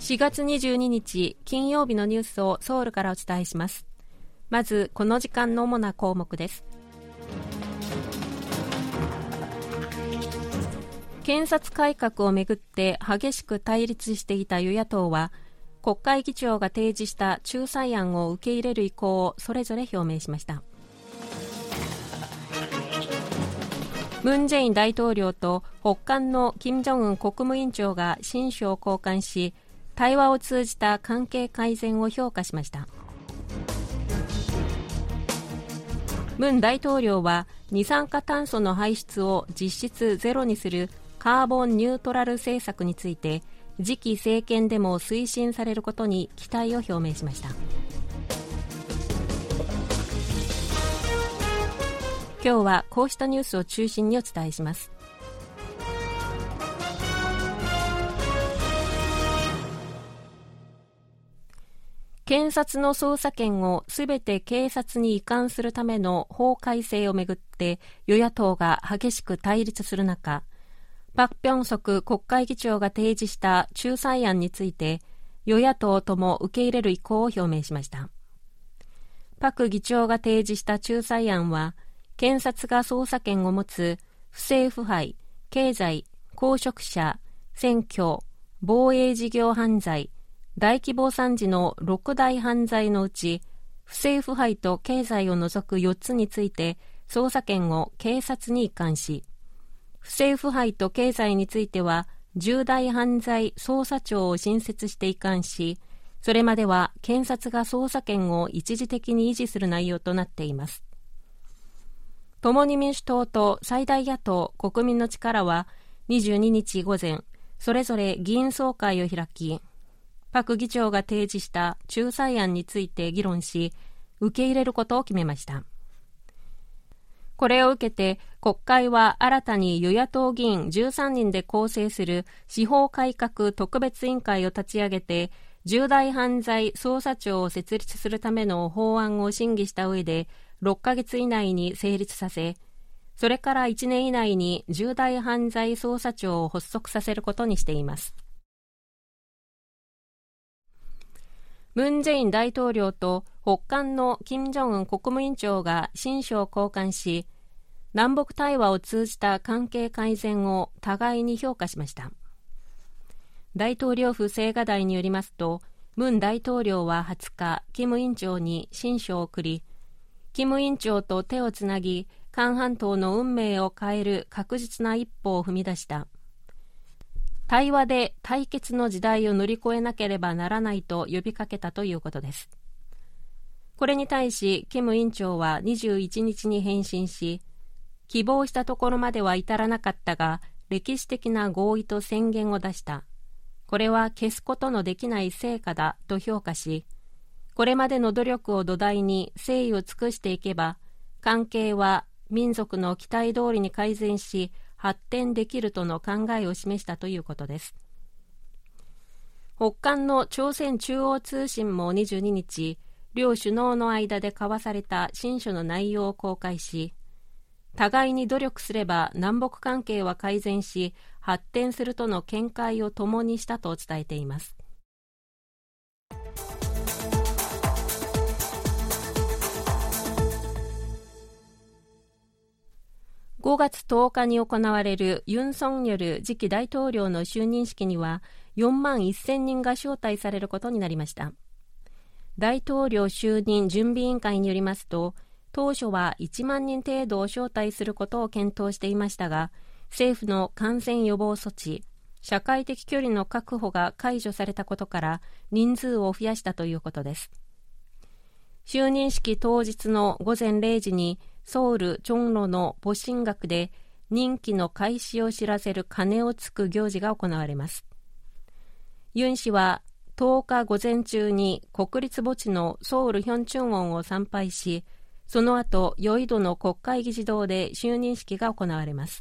4月22日金曜日のニュースをソウルからお伝えします。まずこの時間の主な項目です。検察改革をめぐって激しく対立していた与野党は、国会議長が提示した仲裁案を受け入れる意向をそれぞれ表明しました。ムン・ジェイン大統領と北韓の金正恩国務委員長が親書を交換し、対話を通じた関係改善を評価しました。ムン大統領は二酸化炭素の排出を実質ゼロにするカーボンニュートラル政策について、次期政権でも推進されることに期待を表明しました。今日はこうしたニュースを中心にお伝えします。検察の捜査権をすべて警察に移管するための法改正をめぐって与野党が激しく対立する中、パク・ビョンソク国会議長が提示した仲裁案について与野党とも受け入れる意向を表明しました。パク議長が提示した仲裁案は、検察が捜査権を持つ不正腐敗、経済、公職者、選挙、防衛事業犯罪、大規模惨事の6大犯罪のうち、不正腐敗と経済を除く4つについて捜査権を警察に移管し、不正腐敗と経済については重大犯罪捜査庁を新設して移管し、それまでは検察が捜査権を一時的に維持する内容となっています。共に民主党と最大野党国民の力は22日午前、それぞれ議員総会を開き、パク議長が提示した仲裁案について議論し、受け入れることを決めました。これを受けて国会は新たに与野党議員13人で構成する司法改革特別委員会を立ち上げて、重大犯罪捜査庁を設立するための法案を審議した上で6ヶ月以内に成立させ、それから1年以内に重大犯罪捜査庁を発足させることにしています。ムン・ジェイン大統領と北韓の金正恩国務委員長が親書を交換し、南北対話を通じた関係改善を互いに評価しました。大統領府青瓦台によりますと、ムン大統領は20日、キム委員長に親書を送り、キム委員長と手をつなぎ、韓半島の運命を変える確実な一歩を踏み出した。対話で対決の時代を乗り越えなければならないと呼びかけたということです。これに対し、キム委員長は21日に返信し、希望したところまでは至らなかったが、歴史的な合意と宣言を出した。これは消すことのできない成果だと評価し、これまでの努力を土台に誠意を尽くしていけば、関係は民族の期待通りに改善し、発展できるとの考えを示したということです。北韓の朝鮮中央通信も22日、両首脳の間で交わされた親書の内容を公開し、互いに努力すれば南北関係は改善し、発展するとの見解を共にしたと伝えています。5月10日に行われるユン・ソンニョル次期大統領の就任式には4万1000人が招待されることになりました。大統領就任準備委員会によりますと、当初は1万人程度を招待することを検討していましたが、政府の感染予防措置、社会的距離の確保が解除されたことから人数を増やしたということです。就任式当日の午前0時にソウル・チョンロの戊辰閣で任期の開始を知らせる鐘をつく行事が行われます。ユン氏は10日午前中に国立墓地のソウル・ヒョンチュンウォンを参拝し、その後、ヨイドの国会議事堂で就任式が行われます。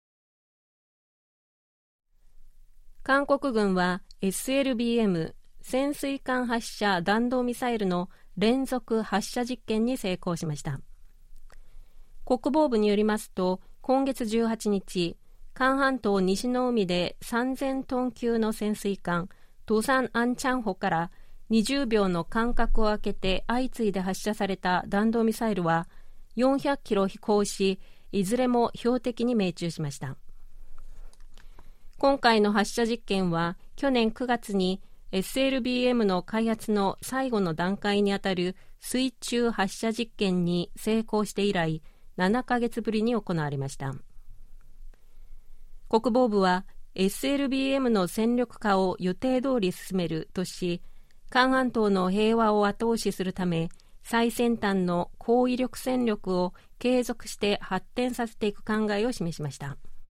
韓国軍は SLBM 潜水艦発射弾道ミサイルの連続発射実験に成功しました。国防部によりますと、今月18日、韓半島西の海で3000トン級の潜水艦ドサンアンチャンホから20秒の間隔を空けて相次いで発射された弾道ミサイルは400キロ飛行し、いずれも標的に命中しました。今回の発射実験は去年9月に SLBM の開発の最後の段階にあたる水中発射実験に成功して以来7ヶ月ぶりに行われました。国防部は SLBM の戦力化を予定通り進めるとし、韓半島の平和を後押しするため最先端の高威力戦力を継続して発展させていく考えを示しました。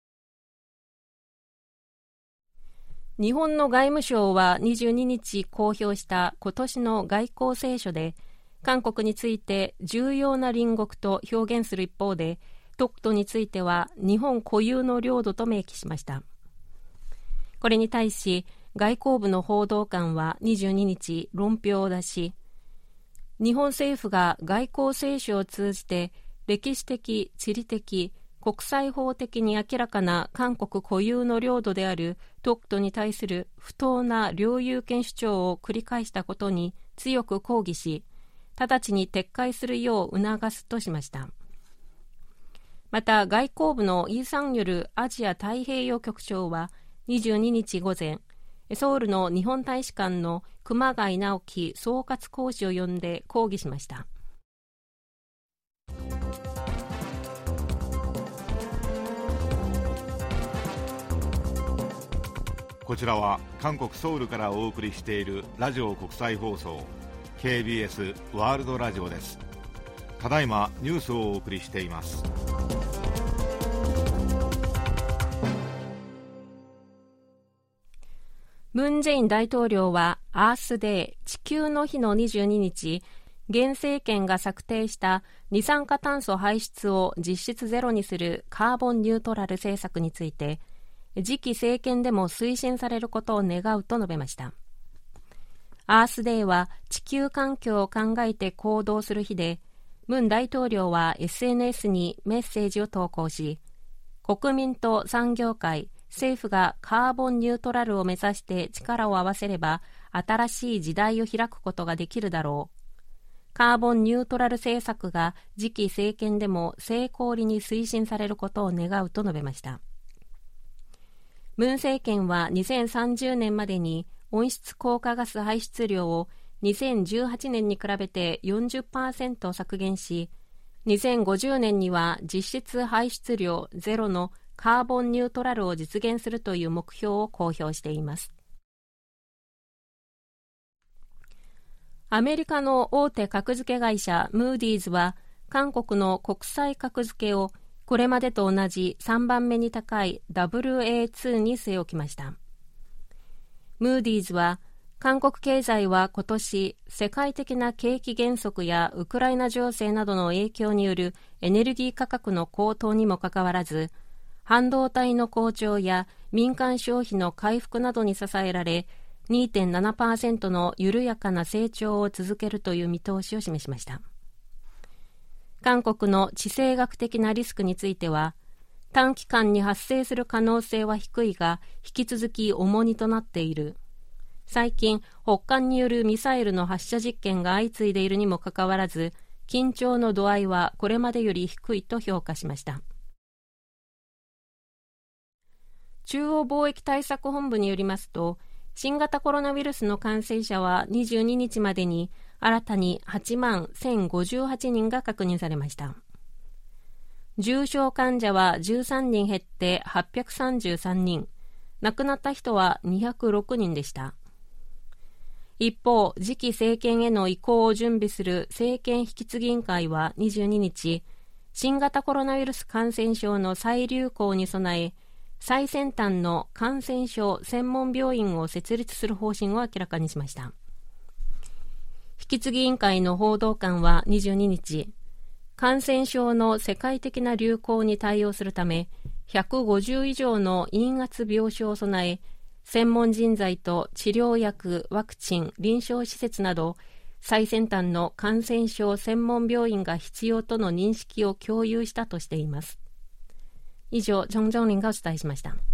日本の外務省は22日公表した今年の外交青書で、韓国について重要な隣国と表現する一方で、独島については日本固有の領土と明記しました。これに対し外交部の報道官は22日論評を出し、日本政府が外交青書を通じて歴史的、地理的、国際法的に明らかな韓国固有の領土である独島に対する不当な領有権主張を繰り返したことに強く抗議し、直ちに撤回するよう促すとしました。また外交部のイ・サンヨルアジア太平洋局長は22日午前、ソウルの日本大使館の熊谷直樹総括公使を呼んで抗議しました。 こちらは韓国ソウルからお送りしているラジオ国際放送 KBS ワールドラジオです。ただいまニュースをお送りしています。 ムン・ジェイン大統領はアースデー、地球の日の22日、現政権が策定した二酸化炭素排出を実質ゼロにするカーボンニュートラル政策について、次期政権でも推進されることを願うと述べました。アースデーは地球環境を考えて行動する日で、ムン大統領は SNS にメッセージを投稿し、国民と産業界、政府がカーボンニュートラルを目指して力を合わせれば新しい時代を開くことができるだろう。カーボンニュートラル政策が次期政権でも成功裏に推進されることを願うと述べました。ムン政権は2030年までに温室効果ガス排出量を2018年に比べて 40% 削減し、2050年には実質排出量ゼロのカーボンニュートラルを実現するという目標を公表しています。アメリカの大手格付け会社ムーディーズは韓国の国際格付けをこれまでと同じ3番目に高い WA2 に据え置きました。ムーディーズは韓国経済は今年世界的な景気減速やウクライナ情勢などの影響によるエネルギー価格の高騰にもかかわらず、半導体の好調や民間消費の回復などに支えられ 2.7% の緩やかな成長を続けるという見通しを示しました。韓国の地政学的なリスクについては、短期間に発生する可能性は低いが引き続き重荷となっている。最近北韓によるミサイルの発射実験が相次いでいるにもかかわらず、緊張の度合いはこれまでより低いと評価しました。中央貿易対策本部によりますと、新型コロナウイルスの感染者は22日までに新たに8万1058人が確認されました。重症患者は13人減って833人、亡くなった人は206人でした。一方、次期政権への移行を準備する政権引き継ぎ委員会は22日、新型コロナウイルス感染症の再流行に備え、最先端の感染症専門病院を設立する方針を明らかにしました。引き継ぎ委員会の報道官は22日、感染症の世界的な流行に対応するため、150以上の陰圧病床を備え、専門人材と治療薬、ワクチン、臨床施設など、最先端の感染症専門病院が必要との認識を共有したとしています。以上、ジョン・ジョンリンがお伝えしました。